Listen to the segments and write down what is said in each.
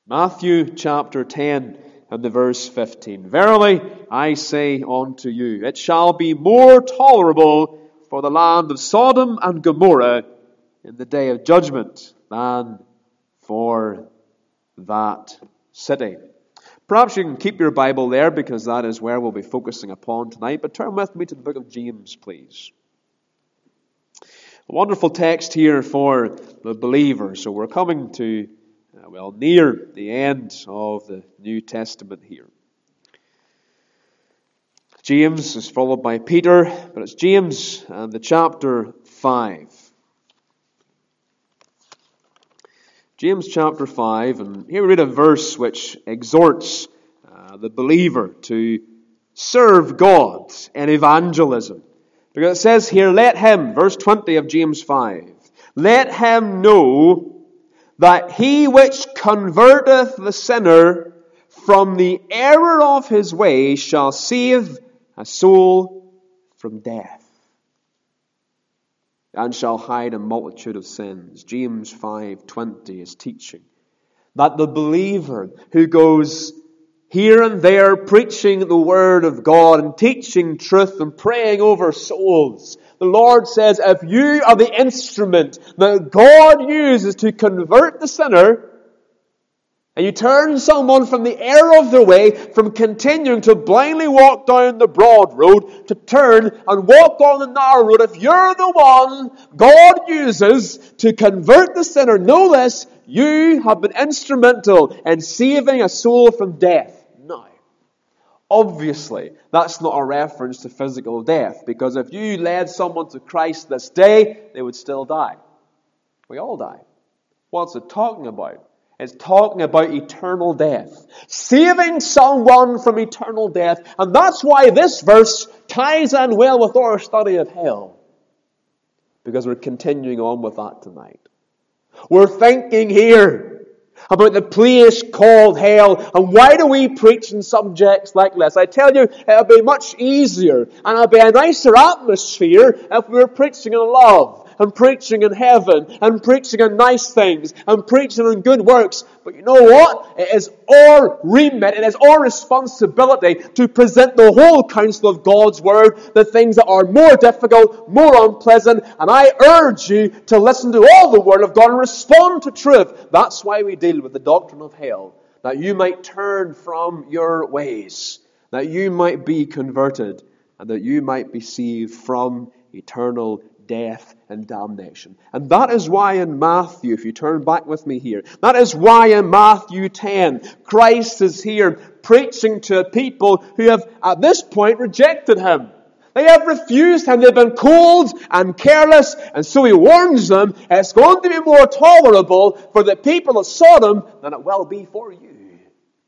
Matthew chapter 10 and the verse 15. Verily I say unto you, it shall be more tolerable for the land of Sodom and Gomorrah in the day of judgment than for that city. Perhaps you can keep your Bible there, because that is where we'll be focusing upon tonight. But turn with me to the book of James, please. A wonderful text here for the believer. So we're coming to, near the end of the New Testament here. James is followed by Peter, but it's James and the chapter 5. James chapter 5, and here we read a verse which exhorts the believer to serve God in evangelism. Because it says here, let him, verse 20 of James 5, let him know that he which converteth the sinner from the error of his way shall save a soul from death, and shall hide a multitude of sins. James 5:20 is teaching that the believer who goes here and there preaching the Word of God and teaching truth and praying over souls, the Lord says, if you are the instrument that God uses to convert the sinner, and you turn someone from the error of their way, from continuing to blindly walk down the broad road, to turn and walk on the narrow road, if you're the one God uses to convert the sinner, know this, you have been instrumental in saving a soul from death. Now, obviously, that's not a reference to physical death, because if you led someone to Christ this day, they would still die. We all die. What's it talking about? It's talking about eternal death. Saving someone from eternal death. And that's why this verse ties in well with our study of hell. Because we're continuing on with that tonight. We're thinking here about the place called hell. And why do we preach on subjects like this? I tell you, it'll be much easier and it'll be a nicer atmosphere if we were preaching in love, and preaching in heaven, and preaching on nice things, and preaching on good works. But you know what? It is our remit, it is our responsibility to present the whole counsel of God's Word, the things that are more difficult, more unpleasant, and I urge you to listen to all the Word of God and respond to truth. That's why we deal with the doctrine of hell, that you might turn from your ways, that you might be converted, and that you might be saved from eternal death and damnation. And that is why in Matthew, if you turn back with me here, that is why in Matthew 10, Christ is here preaching to a people who have at this point rejected Him. They have refused Him. They've been cold and careless, and so He warns them, it's going to be more tolerable for the people of Sodom than it will be for you.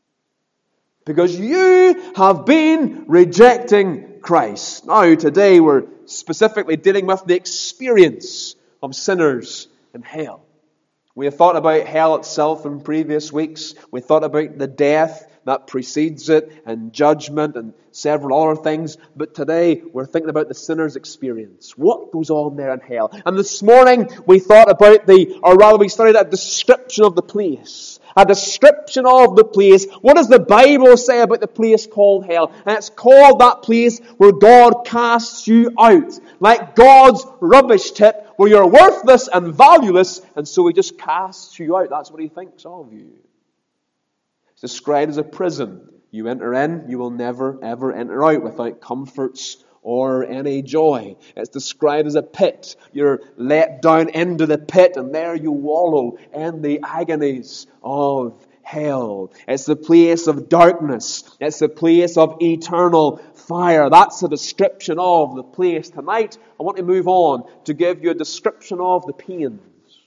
Because you have been rejecting Christ. Now, today we're specifically dealing with the experience of sinners in hell. We have thought about hell itself in previous weeks. We thought about the death that precedes it, and judgment, and several other things. But today we're thinking about the sinner's experience. What goes on there in hell? And this morning we thought about we studied a description of the place. A description of the place. What does the Bible say about the place called hell? And it's called that place where God casts you out. Like God's rubbish tip, where you're worthless and valueless, and so He just casts you out. That's what He thinks of you. It's described as a prison. You enter in, you will never ever enter out without comforts or any joy. It's described as a pit. You're let down into the pit, and there you wallow in the agonies of hell. It's the place of darkness. It's the place of eternal fire. That's a description of the place. Tonight, I want to move on to give you a description of the pains.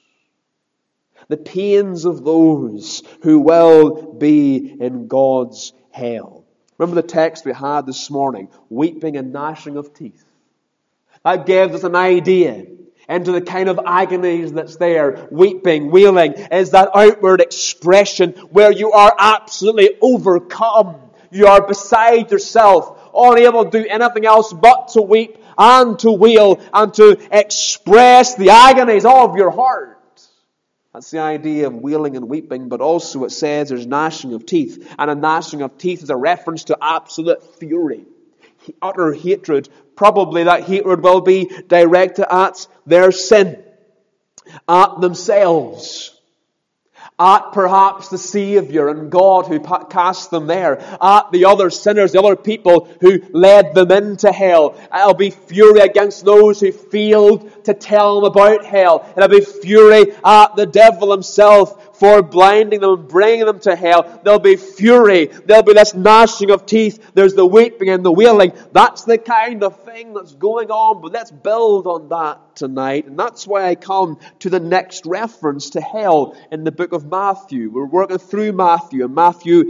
The pains of those who will be in God's hell. Remember the text we had this morning, weeping and gnashing of teeth. That gives us an idea into the kind of agonies that's there. Weeping, wailing is that outward expression where you are absolutely overcome. You are beside yourself, unable to do anything else but to weep and to wail and to express the agonies of your heart. That's the idea of wailing and weeping, but also it says there's gnashing of teeth. And a gnashing of teeth is a reference to absolute fury, utter hatred. Probably that hatred will be directed at their sin, at themselves, at perhaps the Savior and God who cast them there, at the other sinners, the other people who led them into hell. It'll be fury against those who failed to tell them about hell. It'll be fury at the devil himself for blinding them and bringing them to hell. There'll be fury. There'll be this gnashing of teeth. There's the weeping and the wailing. That's the kind of thing that's going on. But let's build on that tonight. And that's why I come to the next reference to hell in the book of Matthew. We're working through Matthew. And Matthew,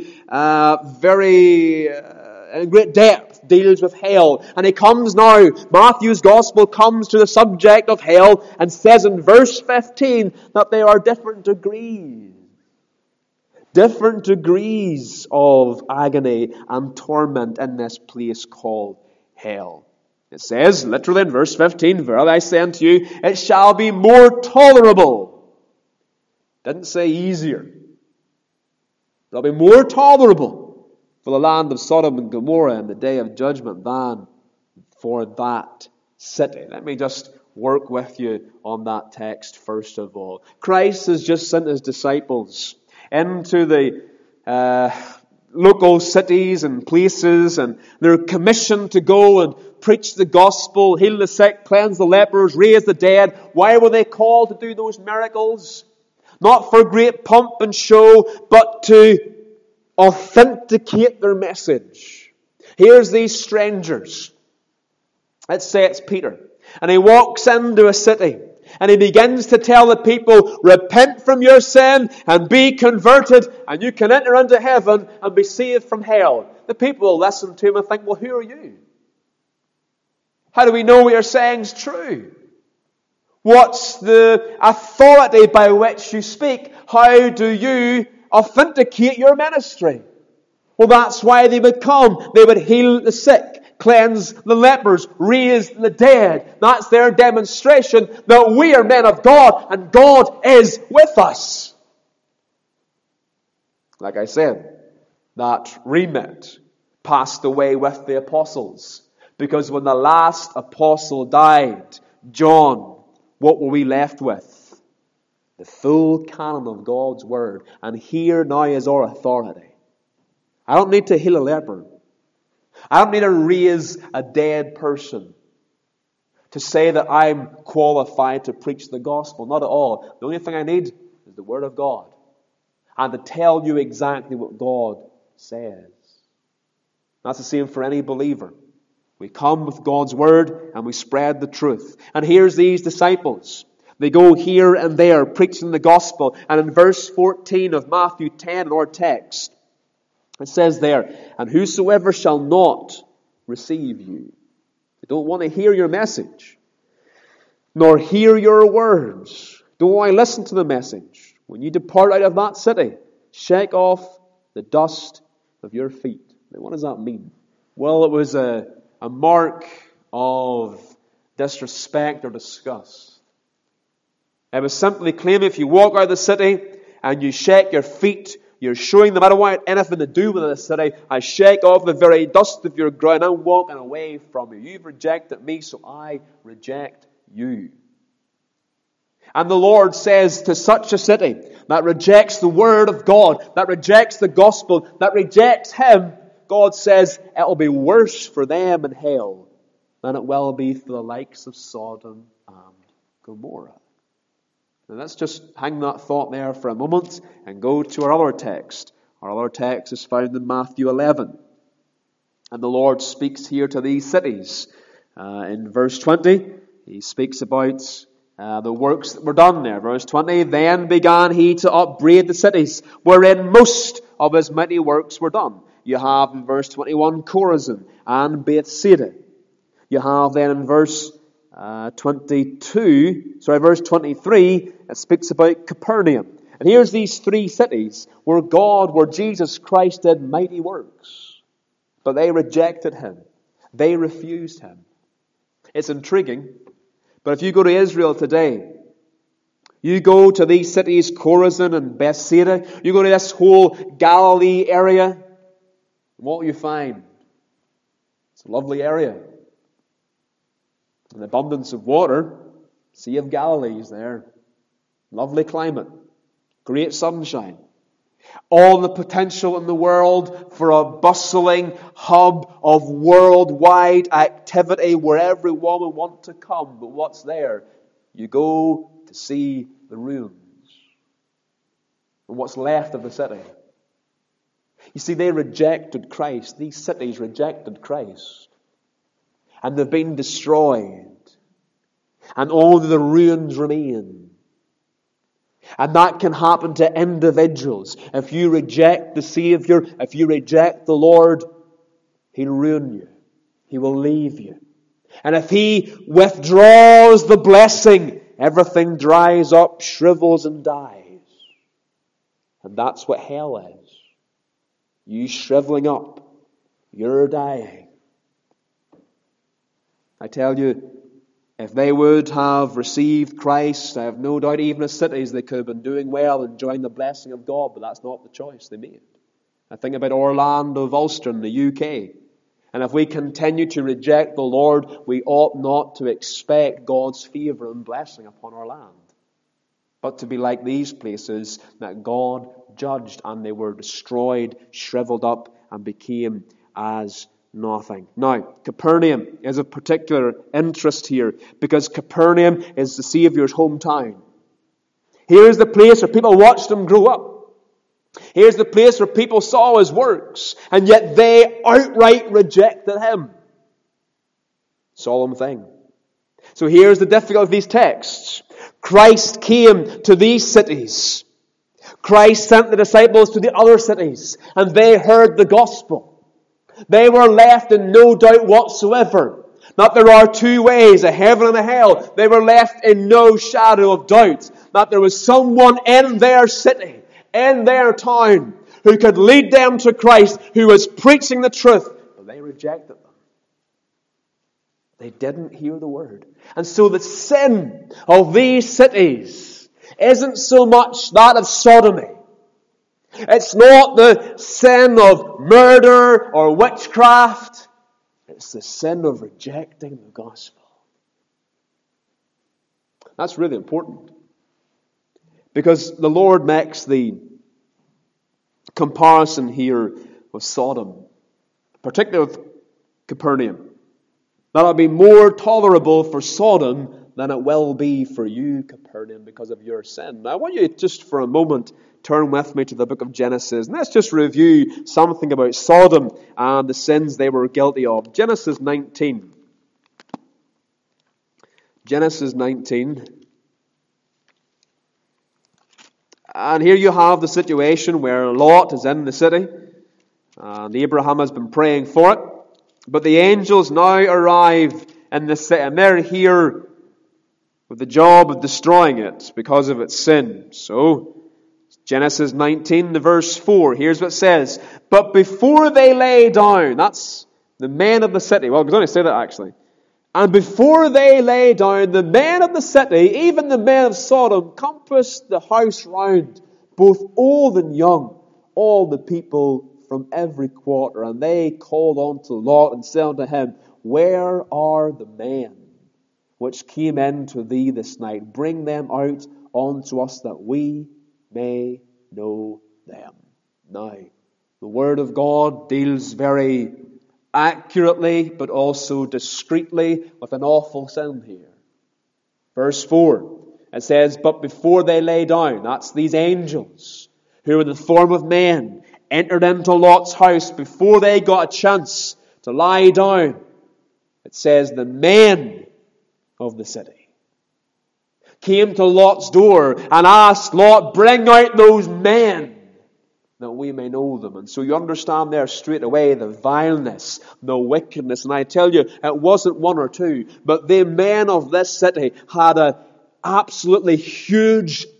in great depth, deals with hell. And he comes now, Matthew's Gospel comes to the subject of hell and says in verse 15 that there are different degrees. Different degrees of agony and torment in this place called hell. It says, literally in verse 15, verily I say unto you, it shall be more tolerable. Didn't say easier. It'll be more tolerable for the land of Sodom and Gomorrah in the day of judgment than for that city. Let me just work with you on that text first of all. Christ has just sent his disciples into the local cities and places, and they're commissioned to go and preach the gospel, heal the sick, cleanse the lepers, raise the dead. Why were they called to do those miracles? Not for great pomp and show, but to authenticate their message. Here's these strangers. Let's say it's Peter. And he walks into a city. And he begins to tell the people, repent from your sin and be converted. And you can enter into heaven and be saved from hell. The people will listen to him and think, well, who are you? How do we know what you're saying is true? What's the authority by which you speak? How do you authenticate your ministry? Well, that's why they would come. They would heal the sick, cleanse the lepers, raise the dead. That's their demonstration that we are men of God and God is with us. Like I said, that remit passed away with the apostles. Because when the last apostle died, John, what were we left with? The full canon of God's Word. And here now is our authority. I don't need to heal a leper. I don't need to raise a dead person to say that I'm qualified to preach the gospel. Not at all. The only thing I need is the Word of God. And to tell you exactly what God says. That's the same for any believer. We come with God's Word and we spread the truth. And here's these disciples. They go here and there preaching the gospel. And in verse 14 of Matthew 10 in our text, it says there, and whosoever shall not receive you. They don't want to hear your message, nor hear your words. Don't want to listen to the message. When you depart out of that city, shake off the dust of your feet. Now, what does that mean? Well, it was a mark of disrespect or disgust. It was simply claiming if you walk out of the city and you shake your feet, you're showing them I don't want anything to do with the city. I shake off the very dust of your ground. I'm walking away from you. You've rejected me, so I reject you. And the Lord says to such a city that rejects the Word of God, that rejects the gospel, that rejects Him, God says it'll be worse for them in hell than it will be for the likes of Sodom and Gomorrah. Now let's just hang that thought there for a moment and go to our other text. Our other text is found in Matthew 11. And the Lord speaks here to these cities. In verse 20, He speaks about the works that were done there. Verse 20, then began He to upbraid the cities, wherein most of His mighty works were done. You have in verse 21 Chorazin and Bethsaida. You have then in verse 23, it speaks about Capernaum. And here's these three cities where Jesus Christ did mighty works. But they rejected Him. They refused Him. It's intriguing. But if you go to Israel today, You go to these cities, Chorazin and Bethsaida. You go to this whole Galilee area. And what will you find? It's a lovely area. An abundance of water. Sea of Galilee is there. Lovely climate. Great sunshine. All the potential in the world for a bustling hub of worldwide activity where everyone will want to come. But what's there? You go to see the ruins. And what's left of the city. You see, they rejected Christ. These cities rejected Christ. And they've been destroyed. And only the ruins remain. And that can happen to individuals. If you reject the Savior, if you reject the Lord, He'll ruin you. He will leave you. And if He withdraws the blessing, everything dries up, shrivels and dies. And that's what hell is. You shriveling up. You're dying. I tell you, if they would have received Christ, I have no doubt even as cities they could have been doing well, enjoying the blessing of God, but that's not the choice they made. I think about Orlando of Ulster in the UK. And if we continue to reject the Lord, we ought not to expect God's favour and blessing upon our land. But to be like these places that God judged and they were destroyed, shriveled up and became as nothing. Now, Capernaum is of particular interest here because Capernaum is the Saviour's hometown. Here's the place where people watched Him grow up. Here's the place where people saw His works, and yet they outright rejected Him. Solemn thing. So here's the difficulty of these texts. Christ came to these cities. Christ sent the disciples to the other cities, and they heard the gospel. They were left in no doubt whatsoever. That there are two ways, a heaven and a hell. They were left in no shadow of doubt that there was someone in their city, in their town, who could lead them to Christ, who was preaching the truth. But they rejected them. They didn't hear the word. And so the sin of these cities isn't so much that of sodomy. It's not the sin of murder or witchcraft. It's the sin of rejecting the gospel. That's really important. Because the Lord makes the comparison here with Sodom, particularly with Capernaum. That'll be more tolerable for Sodom than it will be for you, Capernaum, because of your sin. Now, I want you just for a moment turn with me to the book of Genesis. And let's just review something about Sodom and the sins they were guilty of. Genesis 19. Genesis 19. And here you have the situation where Lot is in the city. And Abraham has been praying for it. But the angels now arrive in the city. And they're here with the job of destroying it because of its sin. So, Genesis 19, the verse 4. Here's what it says. But before they lay down, that's the men of the city. Well, it was only say that actually. And before they lay down, the men of the city, even the men of Sodom, compassed the house round, both old and young, all the people from every quarter. And they called unto Lot and said unto him, Where are the men which came in to thee this night? Bring them out unto us that we may know them. Now, the Word of God deals very accurately, but also discreetly with an awful sin here. Verse 4, it says, But before they lay down, that's these angels, who in the form of men, entered into Lot's house before they got a chance to lie down. It says, the men of the city came to Lot's door and asked Lot, Bring out those men that we may know them. And so you understand there straight away the vileness, the wickedness. And I tell you, it wasn't one or two, but the men of this city had an absolutely huge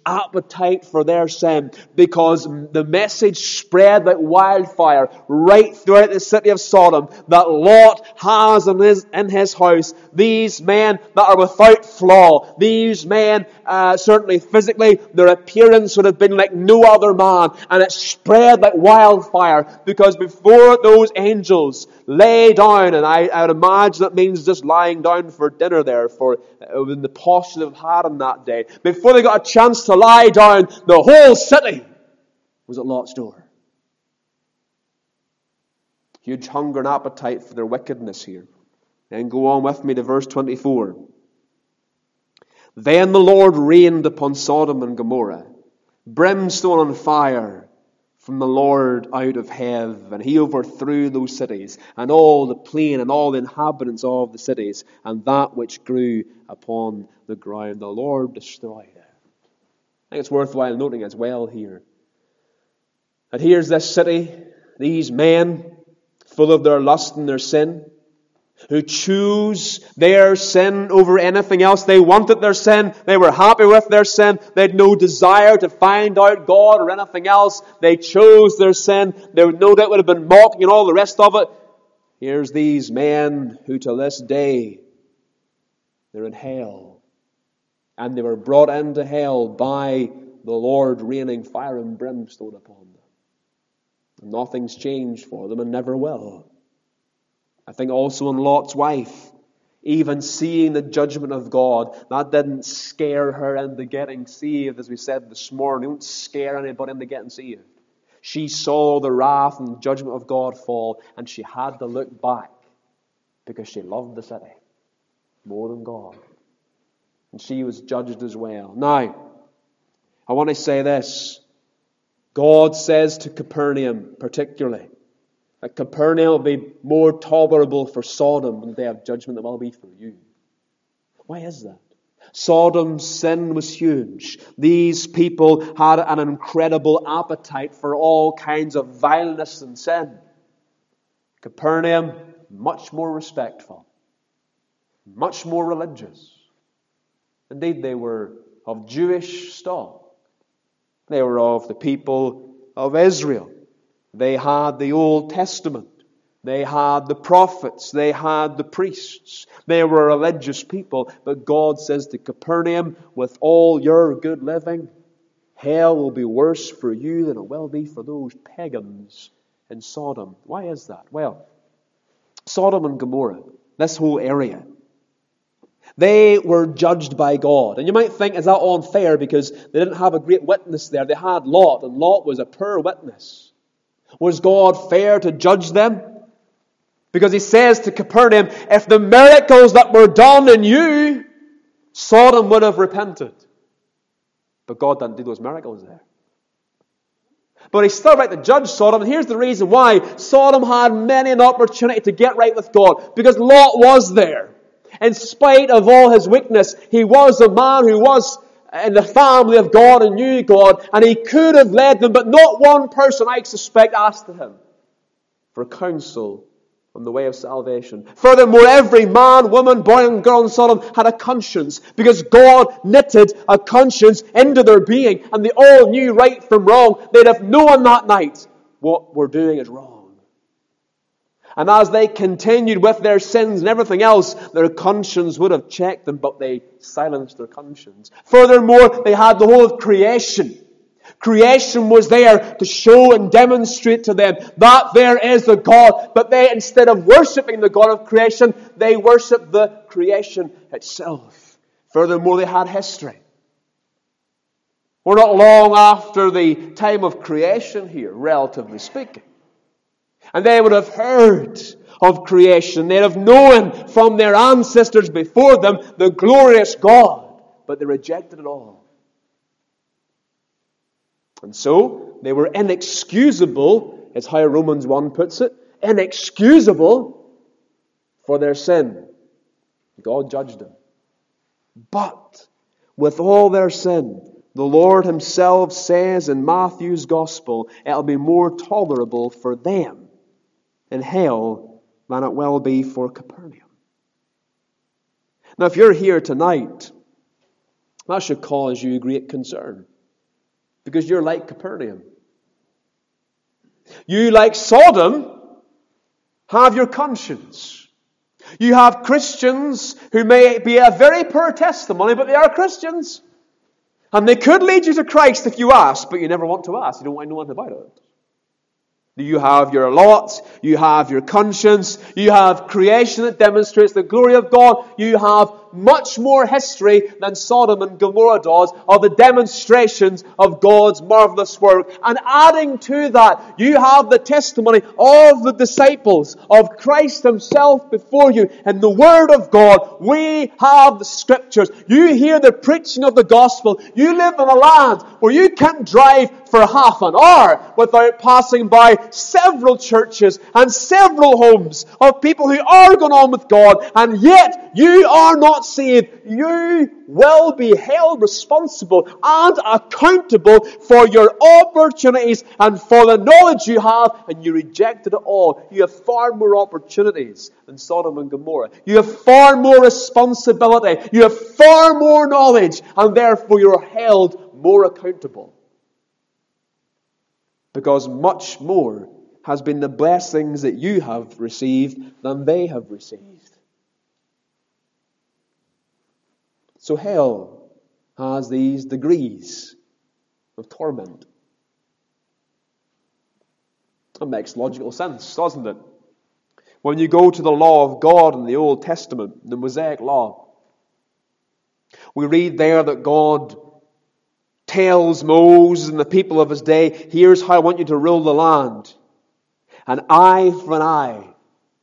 appetite for their sin, because the message spread like wildfire right throughout the city of Sodom that Lot has in his house these men that are without flaw. These men, certainly physically, their appearance would have been like no other man, and it spread like wildfire, because before those angels lay down, and I would imagine that means just lying down for dinner there, for in the posture they've had on that day. Before they got a chance to lie down, the whole city was at Lot's door. Huge hunger and appetite for their wickedness here. Then go on with me to verse 24. Then the Lord rained upon Sodom and Gomorrah brimstone and fire from the Lord out of heaven. And he overthrew those cities, and all the plain, and all the inhabitants of the cities, and that which grew upon the ground. The Lord destroyed it. I think it's worthwhile noting as well here that here's this city, these men, full of their lust and their sin, who choose their sin over anything else. They wanted their sin. They were happy with their sin. They had no desire to find out God or anything else. They chose their sin. There would no doubt would have been mocking and all the rest of it. Here's these men who to this day, they're in hell. And they were brought into hell by the Lord raining fire and brimstone upon them. Nothing's changed for them and never will. I think also in Lot's wife, even seeing the judgment of God, that didn't scare her into getting saved, as we said this morning. It don't scare anybody into getting saved. She saw the wrath and judgment of God fall, and she had to look back because she loved the city more than God. And she was judged as well. Now, I want to say this. God says to Capernaum particularly, that Capernaum will be more tolerable for Sodom in the day of judgment than it will be for you. Why is that? Sodom's sin was huge. These people had an incredible appetite for all kinds of vileness and sin. Capernaum, much more respectful, much more religious. Indeed, they were of Jewish stock. They were of the people of Israel. They had the Old Testament. They had the prophets. They had the priests. They were a religious people. But God says to Capernaum, with all your good living, hell will be worse for you than it will be for those pagans in Sodom. Why is that? Well, Sodom and Gomorrah, this whole area, they were judged by God. And you might think, is that unfair? Because they didn't have a great witness there. They had Lot, and Lot was a poor witness. Was God fair to judge them? Because he says to Capernaum, if the miracles that were done in you, Sodom would have repented. But God didn't do those miracles there. But he's still right to judge Sodom. And here's the reason why. Sodom had many an opportunity to get right with God. Because Lot was there. In spite of all his weakness, he was a man who was in the family of God and knew God, and he could have led them, but not one person, I suspect, asked him for counsel on the way of salvation. Furthermore, every man, woman, boy and girl in Sodom had a conscience, because God knitted a conscience into their being, and they all knew right from wrong. They'd have known that night what we're doing is wrong. And as they continued with their sins and everything else, their conscience would have checked them, but they silenced their conscience. Furthermore, they had the whole of creation. Creation was there to show and demonstrate to them that there is a God. But they, instead of worshipping the God of creation, they worshipped the creation itself. Furthermore, they had history. We're not long after the time of creation here, relatively speaking. And they would have heard of creation. They'd have known from their ancestors before them the glorious God. But they rejected it all. And so, they were inexcusable, is how Romans 1 puts it, inexcusable for their sin. God judged them. But, with all their sin, the Lord Himself says in Matthew's Gospel, it'll be more tolerable for them in hell than it will be for Capernaum. Now, if you're here tonight, that should cause you great concern. Because you're like Capernaum. You, like Sodom, have your conscience. You have Christians who may be a very poor testimony, but they are Christians. And they could lead you to Christ if you ask, but you never want to ask. You don't want to know anything about it. You have your lot, you have your conscience, you have creation that demonstrates the glory of God, you have much more history than Sodom and Gomorrah does of the demonstrations of God's marvelous work. And adding to that, you have the testimony of the disciples, of Christ Himself before you. And the Word of God, we have the Scriptures. You hear the preaching of the gospel. You live in a land where you can't drive for half an hour without passing by several churches and several homes of people who are going on with God, and yet you are not saved. You will be held responsible and accountable for your opportunities and for the knowledge you have, and you rejected it all. You have far more opportunities than Sodom and Gomorrah. You have far more responsibility. You have far more knowledge, and therefore you are held more accountable. Because much more has been the blessings that you have received than they have received. So hell has these degrees of torment. That makes logical sense, doesn't it? When you go to the law of God in the Old Testament, the Mosaic Law, we read there that God tells Moses and the people of his day, here's how I want you to rule the land. An eye for an eye.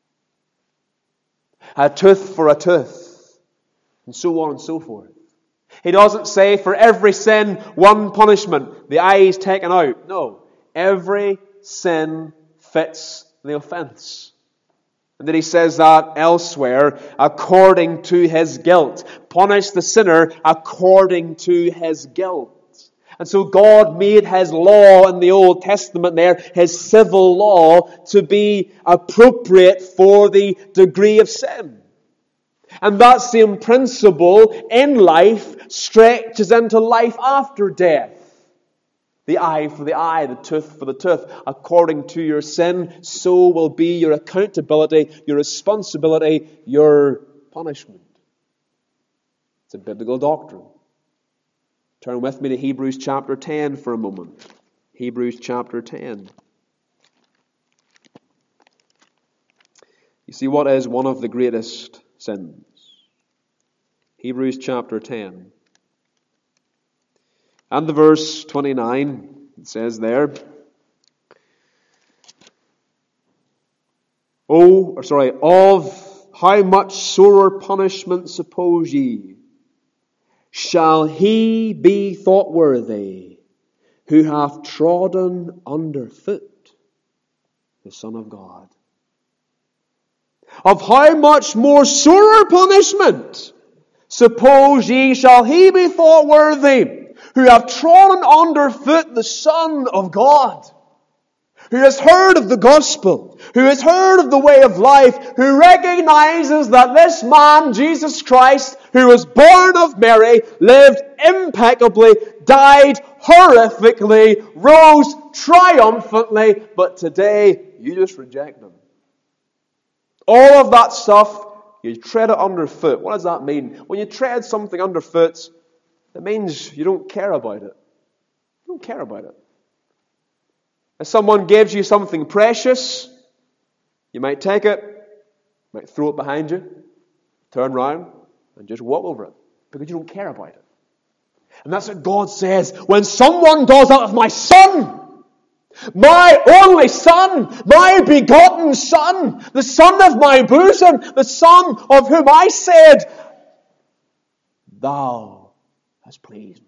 A tooth for a tooth. And so on and so forth. He doesn't say for every sin, one punishment. The eye is taken out. No. Every sin fits the offense. And then he says that elsewhere, according to his guilt. Punish the sinner according to his guilt. And so God made His law in the Old Testament there, His civil law, to be appropriate for the degree of sin. And that same principle in life stretches into life after death. The eye for the eye, the tooth for the tooth. According to your sin, so will be your accountability, your responsibility, your punishment. It's a biblical doctrine. Turn with me to Hebrews chapter 10 for a moment. Hebrews chapter 10. You see, what is one of the greatest sins? Hebrews chapter 10. And the verse 29, it says there, of how much sorer punishment suppose ye, shall he be thought worthy who hath trodden under foot the Son of God? Of how much more sorer punishment suppose ye shall he be thought worthy who hath trodden under foot the Son of God? Who has heard of the gospel, who has heard of the way of life, who recognizes that this man, Jesus Christ, who was born of Mary, lived impeccably, died horrifically, rose triumphantly, but today you just reject Him. All of that stuff, you tread it underfoot. What does that mean? When you tread something underfoot, it means you don't care about it. You don't care about it. If someone gives you something precious, you might take it, might throw it behind you, turn around, and just walk over it. Because you don't care about it. And that's what God says. When someone does that with my Son, my only Son, my begotten Son, the Son of my bosom, the Son of whom I said, Thou hast pleased me.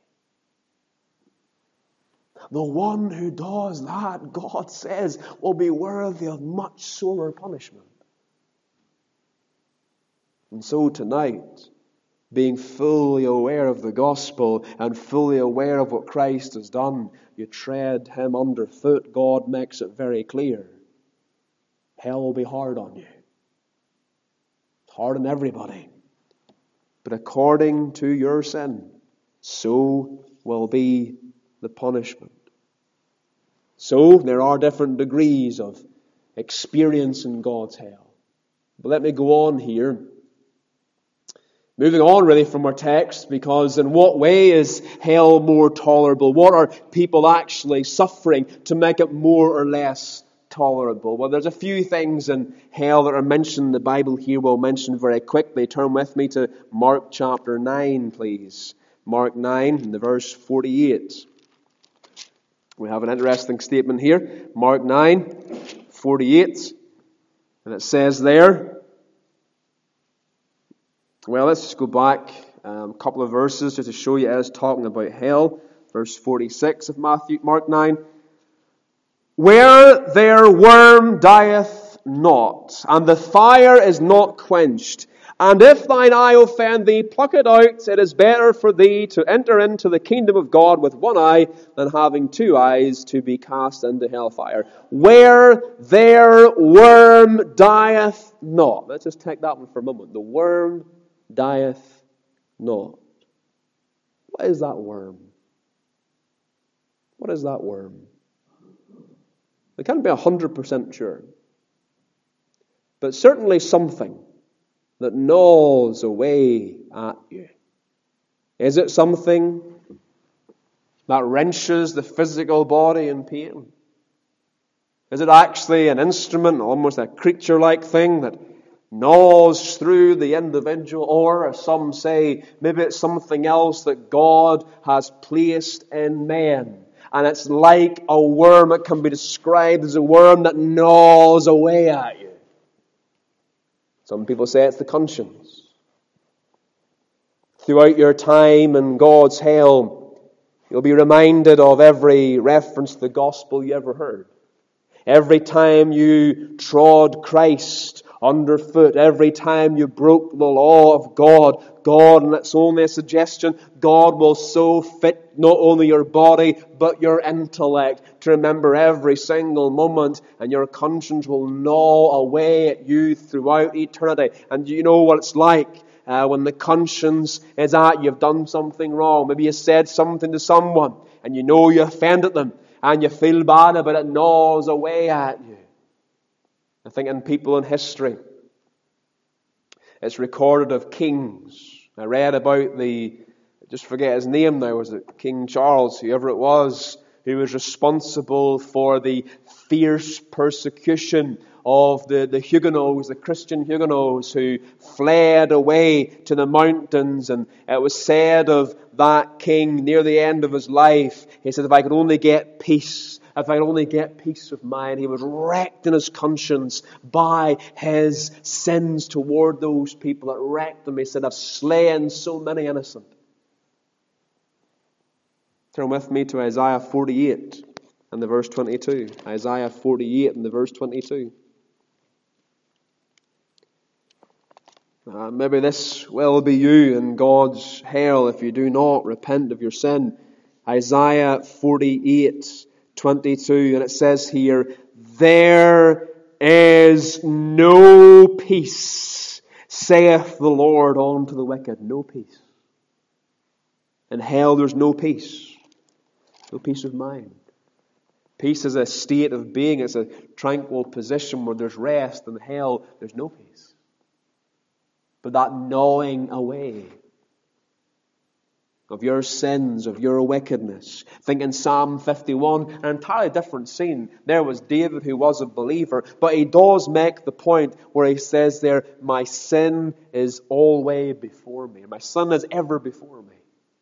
The one who does that, God says, will be worthy of much sorer punishment. And so tonight, being fully aware of the gospel and fully aware of what Christ has done, you tread Him underfoot. God makes it very clear. Hell will be hard on you. It's hard on everybody. But according to your sin, so will be the punishment. So there are different degrees of experience in God's hell. But let me go on here. Moving on really from our text, because in what way is hell more tolerable? What are people actually suffering to make it more or less tolerable? Well, there's a few things in hell that are mentioned in the Bible here. We'll mention very quickly. Turn with me to Mark chapter 9, please. Mark 9, in the verse 48. We have an interesting statement here. Mark 9, 48. And it says there, well, let's just go back a couple of verses just to show you as talking about hell. Verse 46 of Mark 9. Where their worm dieth not, and the fire is not quenched, and if thine eye offend thee, pluck it out. It is better for thee to enter into the kingdom of God with one eye than having two eyes to be cast into hellfire. Where their worm dieth not. Let's just take that one for a moment. The worm dieth not. What is that worm? What is that worm? We can't be 100% sure. But certainly something that gnaws away at you. Is it something that wrenches the physical body in pain? Is it actually an instrument, almost a creature-like thing that gnaws through the individual? Or, as some say, maybe it's something else that God has placed in men. And it's like a worm. It can be described as a worm that gnaws away at you. Some people say it's the conscience. Throughout your time in God's hell, you'll be reminded of every reference to the gospel you ever heard. Every time you trod Christ underfoot, every time you broke the law of God, and it's only a suggestion, God will so fit not only your body, but your intellect to remember every single moment, and your conscience will gnaw away at you throughout eternity. And you know what it's like when the conscience is at you've done something wrong. Maybe you said something to someone, and you know you offended them, and you feel bad about it, gnaws away at you. I think in people in history, it's recorded of kings. I read about just forget his name now, was it King Charles, whoever it was, who was responsible for the fierce persecution of the Huguenots, the Christian Huguenots, who fled away to the mountains. And it was said of that king near the end of his life, he said, if I could only get peace, if I could only get peace of mind. He was wrecked in his conscience by his sins toward those people that wrecked him. He said, I've slain so many innocent. Turn with me to Isaiah 48 and the verse 22. Isaiah 48 and the verse 22. Maybe this will be you in God's hell if you do not repent of your sin. Isaiah 48:22, and it says here, there is no peace, saith the Lord unto the wicked. No peace. In hell there's no peace. No peace of mind. Peace is a state of being. It's a tranquil position where there's rest. In hell there's no peace. But that gnawing away of your sins, of your wickedness. Think in Psalm 51, an entirely different scene. There was David who was a believer, but he does make the point where he says there, my sin is always before me. My sin is ever before me.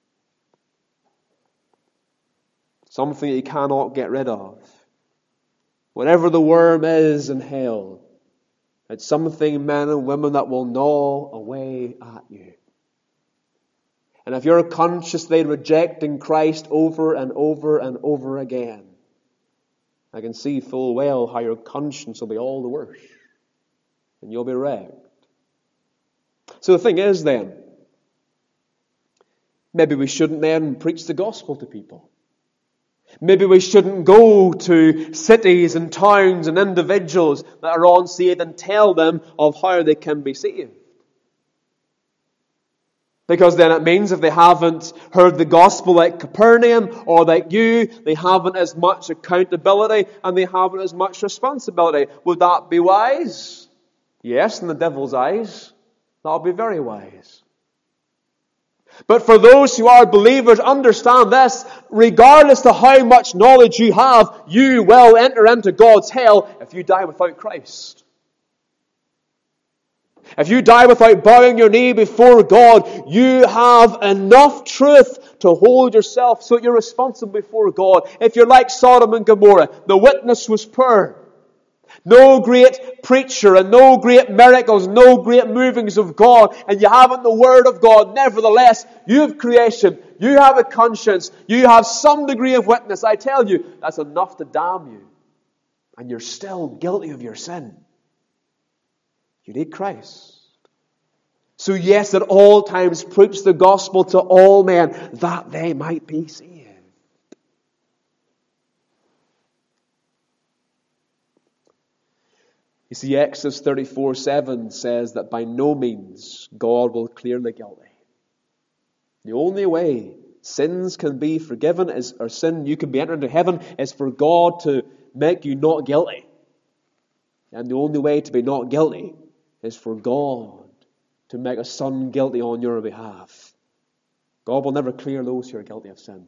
Something that you cannot get rid of. Whatever the worm is in hell, it's something, men and women, that will gnaw away at you. And if you're consciously rejecting Christ over and over and over again, I can see full well how your conscience will be all the worse. And you'll be wrecked. So the thing is then, maybe we shouldn't then preach the gospel to people. Maybe we shouldn't go to cities and towns and individuals that are unsaved and tell them of how they can be saved. Because then it means if they haven't heard the gospel like Capernaum or like you, they haven't as much accountability and they haven't as much responsibility. Would that be wise? Yes, in the devil's eyes. That would be very wise. But for those who are believers, understand this: regardless of how much knowledge you have, you will enter into God's hell if you die without Christ. If you die without bowing your knee before God, you have enough truth to hold yourself so that you're responsible before God. If you're like Sodom and Gomorrah, the witness was poor. No great preacher and no great miracles, no great movings of God, and you haven't the Word of God. Nevertheless, you have creation, you have a conscience, you have some degree of witness. I tell you, that's enough to damn you. And you're still guilty of your sin. You need Christ. So yes, at all times preach the gospel to all men, that they might be saved. You see, Exodus 34:7 says that by no means God will clear the guilty. The only way sins can be forgiven or sin you can be entered into heaven is for God to make you not guilty. And the only way to be not guilty is for God to make a son guilty on your behalf. God will never clear those who are guilty of sin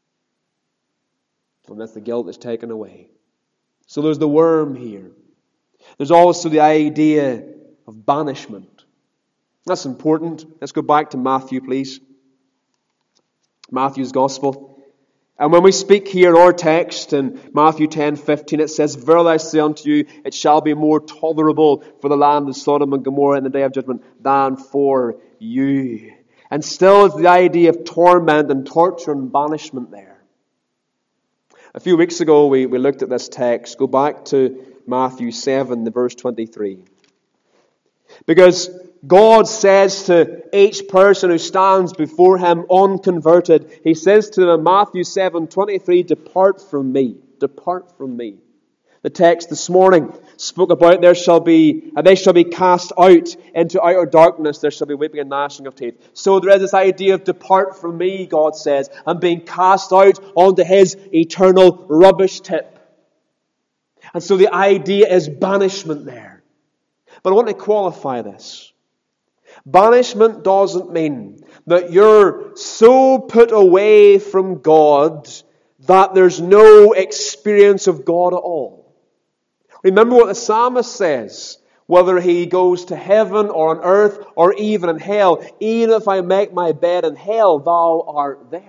unless the guilt is taken away. So there's the worm here. There's also the idea of banishment. That's important. Let's go back to Matthew, please. Matthew's Gospel. And when we speak here in our text in Matthew 10:15, it says, "Verily I say unto you, it shall be more tolerable for the land of Sodom and Gomorrah in the day of judgment than for you." And still it's the idea of torment and torture and banishment there. A few weeks ago we looked at this text. Go back to Matthew 7, the verse 23. Because God says to each person who stands before Him unconverted, He says to them in Matthew 7:23, "Depart from me, depart from me." The text this morning spoke about they shall be cast out into outer darkness, there shall be weeping and gnashing of teeth. So there is this idea of depart from me, God says, and being cast out onto His eternal rubbish tip. And so the idea is banishment there. But I want to qualify this. Banishment doesn't mean that you're so put away from God that there's no experience of God at all. Remember what the psalmist says, whether he goes to heaven or on earth or even in hell, even if I make my bed in hell, thou art there.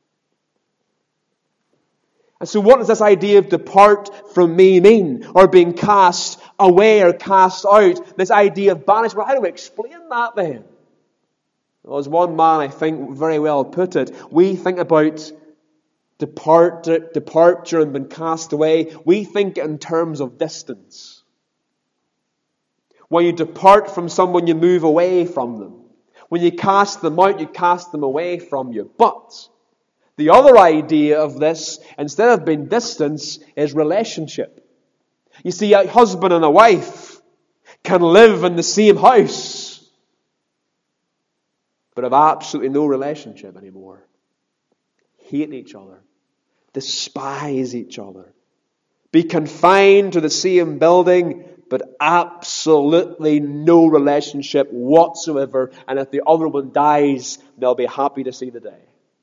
And so what does this idea of depart from me mean? Or being cast away or cast out? This idea of banishment. How do we explain that then? Well, as one man, I think, very well put it, we think about departure and being cast away. We think in terms of distance. When you depart from someone, you move away from them. When you cast them out, you cast them away from you. But the other idea of this, instead of being distance, is relationship. You see, a husband and a wife can live in the same house, but have absolutely no relationship anymore. Hate each other. Despise each other. Be confined to the same building, but absolutely no relationship whatsoever. And if the other one dies, they'll be happy to see the day.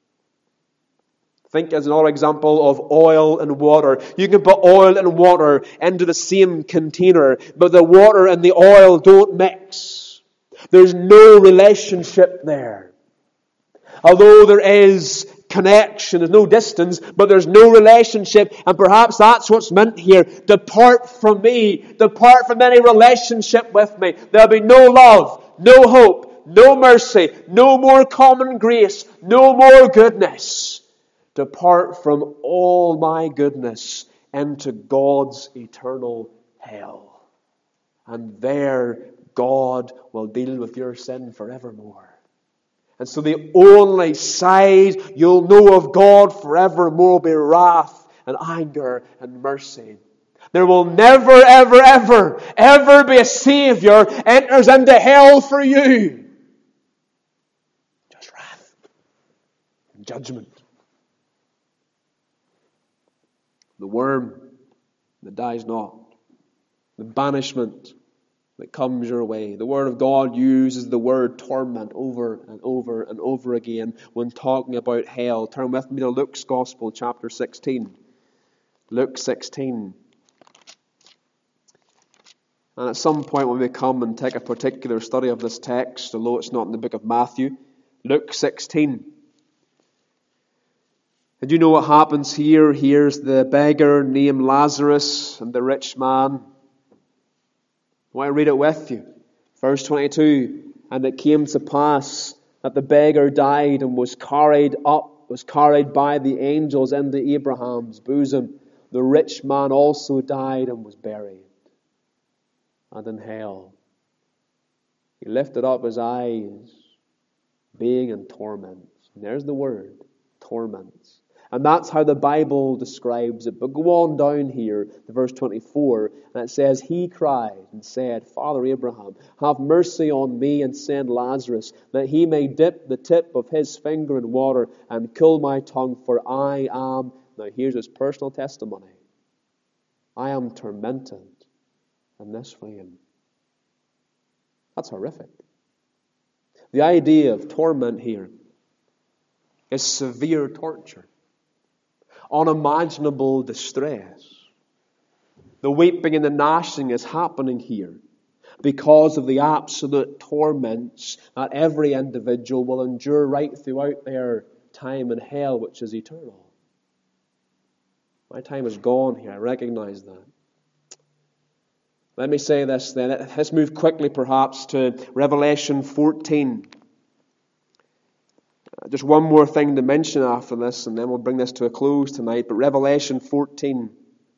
Think as another example of oil and water. You can put oil and water into the same container, but the water and the oil don't mix. There's no relationship there. Although there is connection, there's no distance, but there's no relationship, and perhaps that's what's meant here. Depart from me. Depart from any relationship with me. There'll be no love, no hope, no mercy, no more common grace, no more goodness. Depart from all my goodness into God's eternal hell. And there God will deal with your sin forevermore. And so the only side you'll know of God forevermore will be wrath and anger and mercy. There will never, ever, ever, ever be a Savior enters into hell for you. judgment. The worm that dies not. The banishment that comes your way. The Word of God uses the word torment over and over and over again when talking about hell. Turn with me to Luke's Gospel, chapter 16. Luke 16. And at some point when we come and take a particular study of this text, although it's not in the book of Matthew, Luke 16. And you know what happens here? Here's the beggar named Lazarus and the rich man. I want to read it with you. Verse 22. And it came to pass that the beggar died and was carried by the angels into Abraham's bosom. The rich man also died and was buried. And in hell he lifted up his eyes, being in torments. And there's the word, torments. And that's how the Bible describes it. But go on down here to verse 24, and it says, He cried and said, Father Abraham, have mercy on me and send Lazarus, that he may dip the tip of his finger in water and cool my tongue, for I am, now here's his personal testimony, I am tormented in this flame. That's horrific. The idea of torment here is severe torture. Unimaginable distress. The weeping and the gnashing is happening here because of the absolute torments that every individual will endure right throughout their time in hell, which is eternal. My time is gone here. I recognize that. Let me say this then. Let's move quickly perhaps to Revelation 14. Just one more thing to mention after this, and then we'll bring this to a close tonight. But Revelation 14,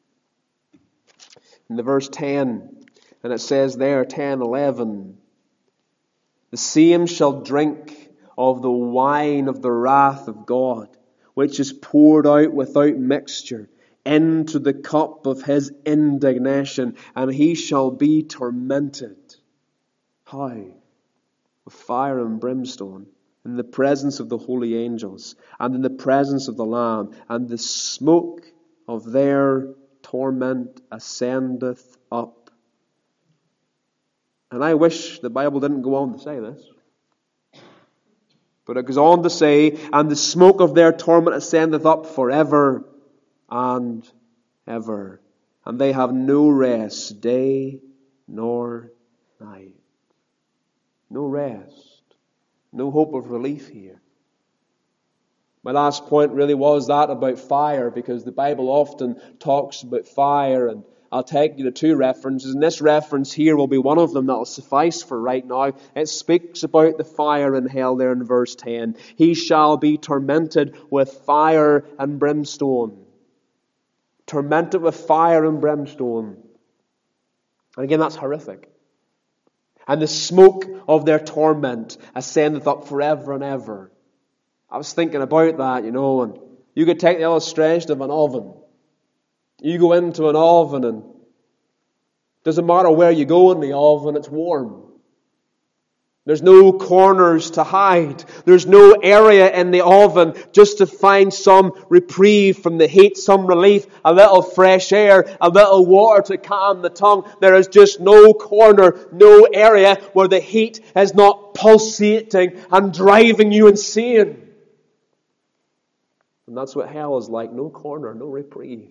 in the verse 10, and it says there, 10, 11, the same shall drink of the wine of the wrath of God, which is poured out without mixture into the cup of his indignation, and he shall be tormented. How? With fire and brimstone, in the presence of the holy angels, and in the presence of the Lamb, and the smoke of their torment ascendeth up. And I wish the Bible didn't go on to say this. But it goes on to say, and the smoke of their torment ascendeth up forever and ever. And they have no rest, day nor night. No rest. No hope of relief here. My last point really was that about fire, because the Bible often talks about fire, and I'll take you to two references, and this reference here will be one of them that will suffice for right now. It speaks about the fire in hell there in verse 10. He shall be tormented with fire and brimstone. Tormented with fire and brimstone. And again, that's horrific. And the smoke of their torment ascendeth up forever and ever. I was thinking about that, and you could take the illustration of an oven. You go into an oven and it doesn't matter where you go in the oven, it's warm. There's no corners to hide. There's no area in the oven just to find some reprieve from the heat, some relief, a little fresh air, a little water to calm the tongue. There is just no corner, no area where the heat is not pulsating and driving you insane. And that's what hell is like. No corner, no reprieve.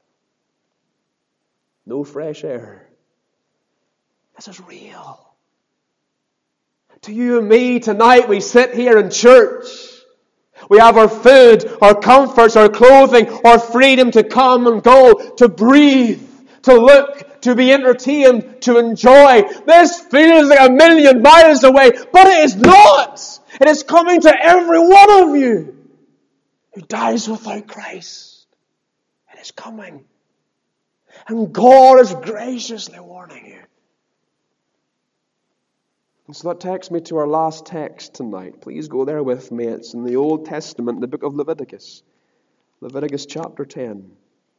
No fresh air. This is real. To you and me tonight, we sit here in church. We have our food, our comforts, our clothing, our freedom to come and go, to breathe, to look, to be entertained, to enjoy. This feels like 1,000,000 miles away, but it is not. It is coming to every one of you who dies without Christ. It is coming. And God is graciously warning you. And so that takes me to our last text tonight. Please go there with me. It's in the Old Testament, the book of Leviticus. Leviticus chapter 10.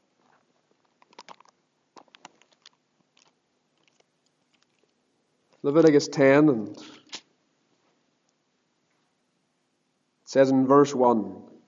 Leviticus 10, and it says in verse 1,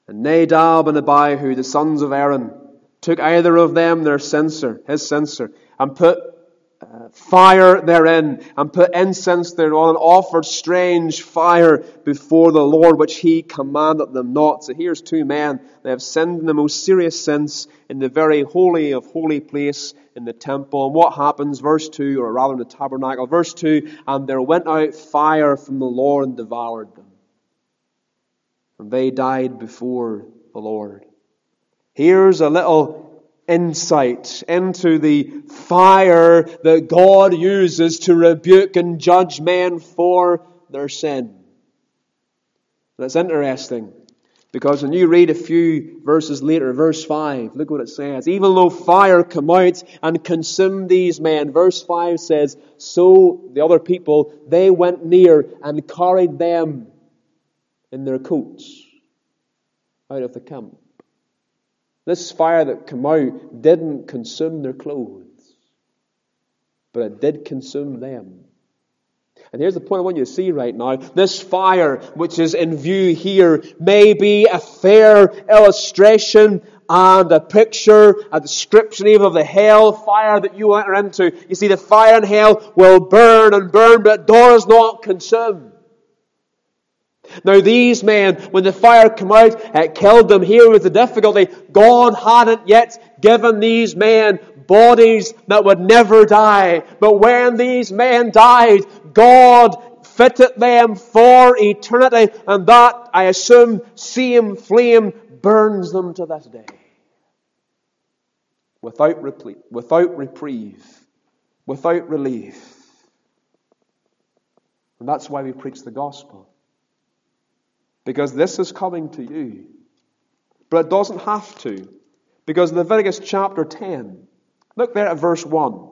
And Nadab and Abihu, the sons of Aaron, took either of them his censer, and put fire therein, and put incense thereon, and offered strange fire before the Lord, which he commanded them not. So here's two men. They have sinned in the most serious sins in the very holy of holy place in the temple. And what happens? Verse 2, or rather in the tabernacle. Verse 2, and there went out fire from the Lord and devoured them. And they died before the Lord. Here's a little insight into the fire that God uses to rebuke and judge men for their sin. And it's interesting, because when you read a few verses later, verse 5, look what it says. Even though fire come out and consumed these men, verse 5 says, so the other people, they went near and carried them in their coats out of the camp. This fire that came out didn't consume their clothes, but it did consume them. And here's the point I want you to see right now. This fire, which is in view here, may be a fair illustration and a picture, a description even of the hell fire that you enter into. You see, the fire in hell will burn and burn, but it does not consume. Now these men, when the fire came out, it killed them. Here was the difficulty. God hadn't yet given these men bodies that would never die. But when these men died, God fitted them for eternity. And that, I assume, same flame burns them to this day. Without reprieve, without relief. And that's why we preach the gospel. Because this is coming to you. But it doesn't have to. Because in Leviticus chapter 10, look there at verse 1.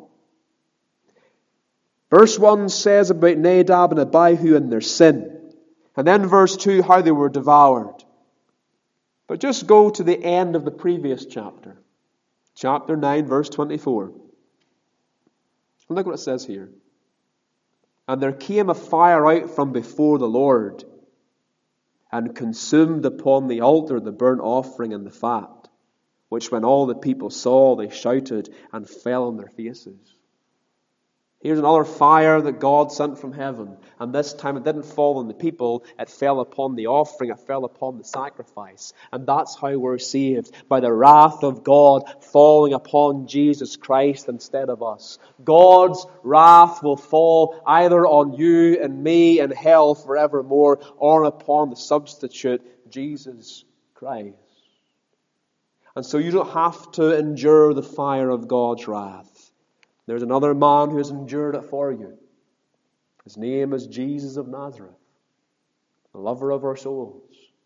Verse 1 says about Nadab and Abihu and their sin. And then verse 2, how they were devoured. But just go to the end of the previous chapter. Chapter 9, verse 24. And look what it says here. And there came a fire out from before the Lord, and consumed upon the altar the burnt offering and the fat, which when all the people saw, they shouted and fell on their faces. Here's another fire that God sent from heaven. And this time it didn't fall on the people, it fell upon the offering, it fell upon the sacrifice. And that's how we're saved, by the wrath of God falling upon Jesus Christ instead of us. God's wrath will fall either on you and me in hell forevermore, or upon the substitute, Jesus Christ. And so you don't have to endure the fire of God's wrath. There's another man who has endured it for you. His name is Jesus of Nazareth, the lover of our souls.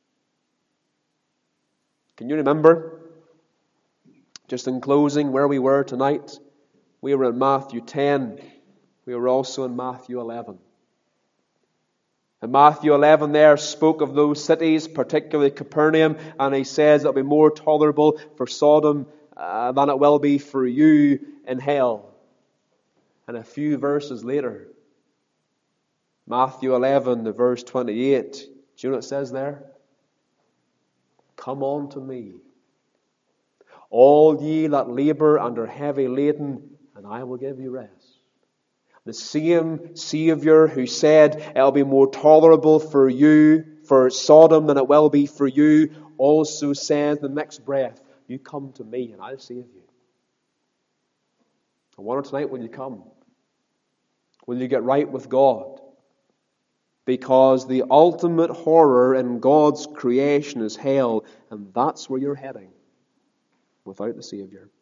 Can you remember, just in closing, where we were tonight? We were in Matthew 10. We were also in Matthew 11. And Matthew 11 there spoke of those cities, particularly Capernaum, and he says it'll be more tolerable for Sodom than it will be for you in hell. And a few verses later, Matthew 11, the verse 28, do you know what it says there? Come unto me, all ye that labor and are heavy laden, and I will give you rest. The same Savior who said it'll be more tolerable for you, for Sodom, than it will be for you, also says in the next breath, you come to me and I'll save you. I wonder tonight, will you come? Will you get right with God? Because the ultimate horror in God's creation is hell, and that's where you're heading without the Savior.